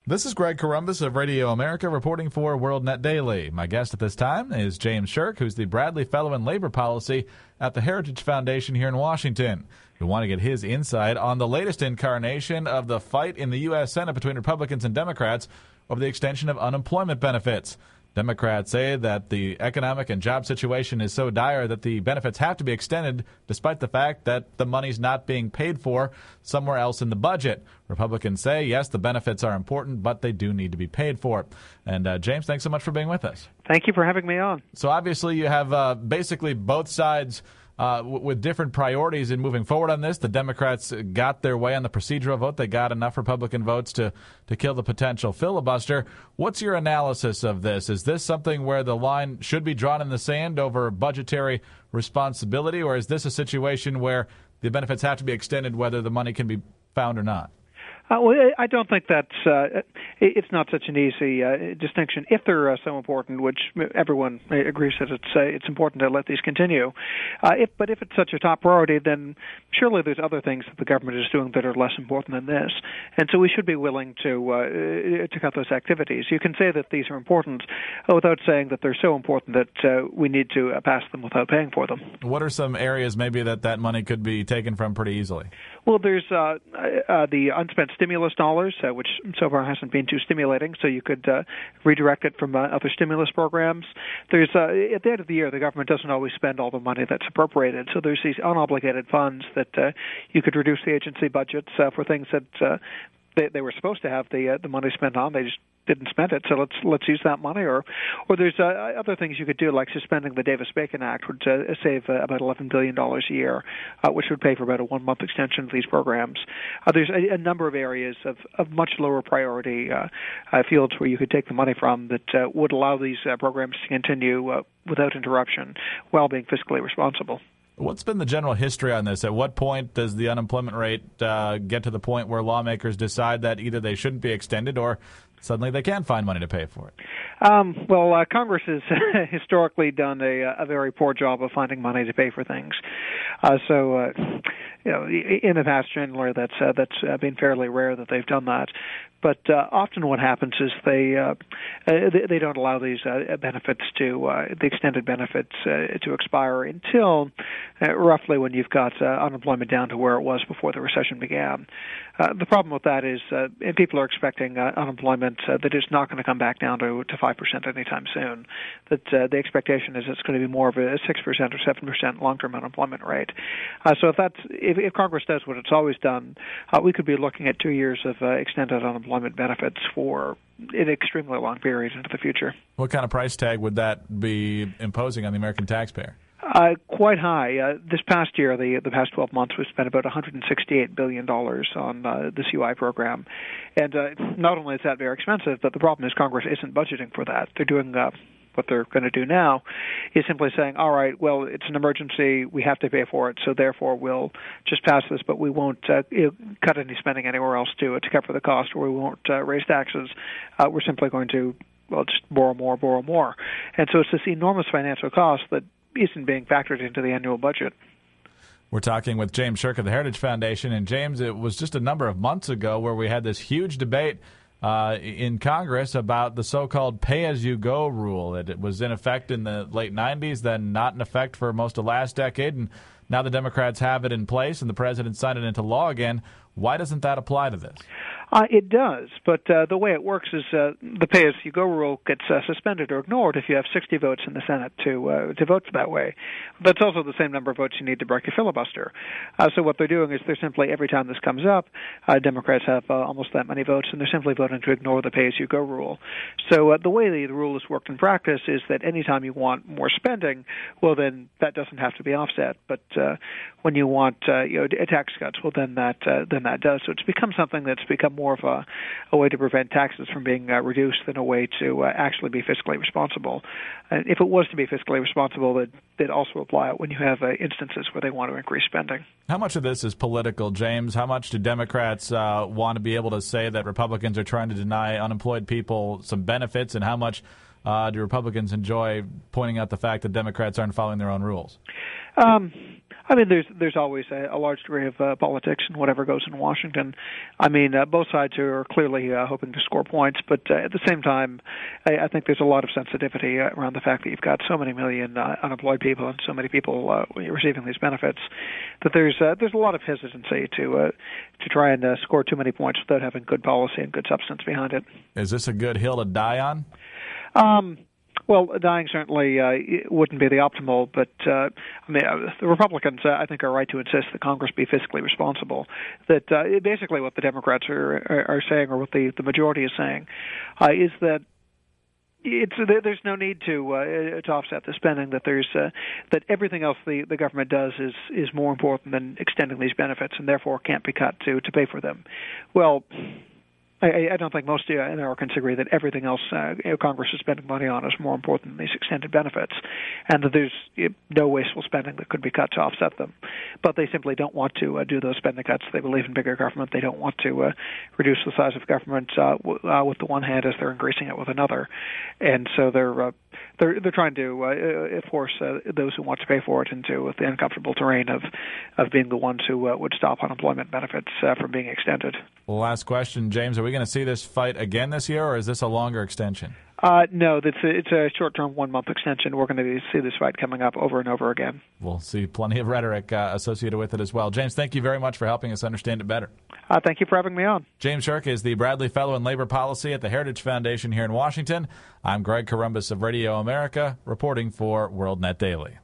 This is Greg Corombos of Radio America reporting for WorldNet Daily. My guest at this time is James Shirk, who's the Bradley Fellow in Labor Policy at the Heritage Foundation here in Washington. We want to get his insight on the latest incarnation of the fight in the U.S. Senate between Republicans and Democrats over the extension of unemployment benefits. Democrats say that the economic and job situation is so dire that the benefits have to be extended, despite the fact that the money's not being paid for somewhere else in the budget. Republicans say, yes, the benefits are important, but they do need to be paid for. And James, thanks so much for being with us. Thank you for having me on. So obviously you have basically both sides with different priorities in moving forward on this. The Democrats got their way on the procedural vote. They got enough Republican votes to kill the potential filibuster. What's your analysis of this? Is this something where the line should be drawn in the sand over budgetary responsibility, or is this a situation where the benefits have to be extended whether the money can be found or not? Well, I don't think that's it's not such an easy distinction. If they're so important, which everyone agrees that it's important to let these continue. But if it's such a top priority, then surely there's other things that the government is doing that are less important than this, and so we should be willing to cut those activities. You can say that these are important without saying that they're so important that we need to pass them without paying for them. What are some areas maybe that money could be taken from pretty easily? Well, there's the unspent stimulus dollars, which so far hasn't been too stimulating, so you could redirect it from other stimulus programs. There's at the end of the year, the government doesn't always spend all the money that's appropriated, so there's these unobligated funds that you could reduce the agency budgets for things that they were supposed to have the money spent on. They just didn't spend it, so let's use that money. Or there's other things you could do, like suspending the Davis-Bacon Act would save about $11 billion a year, which would pay for about a one-month extension of these programs. There's a number of areas of much lower priority fields where you could take the money from that would allow these programs to continue without interruption while being fiscally responsible. What's been the general history on this? At what point does the unemployment rate get to the point where lawmakers decide that either they shouldn't be extended or suddenly they can find money to pay for it? Congress has historically done a very poor job of finding money to pay for things. In the past, generally, that's been fairly rare that they've done that. But often what happens is they don't allow these benefits the extended benefits to expire until roughly when you've got unemployment down to where it was before the recession began. The problem with that is people are expecting unemployment that is not going to come back down to 5% anytime soon. That the expectation is it's going to be more of a 6% or 7% long-term unemployment rate. So if Congress does what it's always done, we could be looking at 2 years of extended unemployment benefits for an extremely long period into the future. What kind of price tag would that be imposing on the American taxpayer? Quite high. This past year, the past 12 months, we spent about $168 billion on this UI program. And not only is that very expensive, but the problem is Congress isn't budgeting for that. They're doing what they're going to do now is simply saying, all right, well, it's an emergency, we have to pay for it, so therefore we'll just pass this, but we won't cut any spending anywhere else to cover the cost, or we won't raise taxes. We're simply going to, just borrow more. And so it's this enormous financial cost that isn't being factored into the annual budget. We're talking with James Shirk of the Heritage Foundation. And, James, it was just a number of months ago where we had this huge debate in Congress about the so-called pay-as-you-go rule. It was in effect in the late 90s, then not in effect for most of last decade, and now the Democrats have it in place and the president signed it into law again. Why doesn't that apply to this? It does, but the way it works is the pay-as-you-go rule gets suspended or ignored if you have 60 votes in the Senate to vote that way. That's also the same number of votes you need to break a filibuster. So what they're doing is they're simply, every time this comes up, Democrats have almost that many votes, and they're simply voting to ignore the pay-as-you-go rule. So the way the rule has worked in practice is that any time you want more spending, well, then that doesn't have to be offset. But when you want tax cuts, well, then that does. So it's become something that's become more of a way to prevent taxes from being reduced than a way to actually be fiscally responsible. And if it was to be fiscally responsible, they'd also apply it when you have instances where they want to increase spending. How much of this is political, James? How much do Democrats want to be able to say that Republicans are trying to deny unemployed people some benefits, and how much do Republicans enjoy pointing out the fact that Democrats aren't following their own rules? I mean, there's always a large degree of politics in whatever goes in Washington. I mean, both sides are clearly hoping to score points, but at the same time, I think there's a lot of sensitivity around the fact that you've got so many million unemployed people and so many people receiving these benefits that there's a lot of hesitancy to try and score too many points without having good policy and good substance behind it. Is this a good hill to die on? Well, dying certainly wouldn't be the optimal, but I mean, the Republicans, I think, are right to insist that Congress be fiscally responsible. That basically what the Democrats are saying, or what the majority is saying, is that there's no need to offset the spending. That everything else the government does is more important than extending these benefits, and therefore can't be cut to pay for them. Well, I don't think most Americans agree that everything else Congress is spending money on is more important than these extended benefits, and that there's no wasteful spending that could be cut to offset them. But they simply don't want to do those spending cuts. They believe in bigger government. They don't want to reduce the size of government with the one hand as they're increasing it with another, and so they're trying to force those who want to pay for it into the uncomfortable terrain of being the ones who would stop unemployment benefits from being extended. Well, last question, James. Are we going to see this fight again this year, or is this a longer extension? No, it's a short-term 1-month extension. We're going to see this fight coming up over and over again. We'll see plenty of rhetoric associated with it as well. James, thank you very much for helping us understand it better. Thank you for having me on. James Shirk is the Bradley Fellow in Labor Policy at the Heritage Foundation here in Washington. I'm Greg Corombos of Radio America, reporting for WorldNet Daily.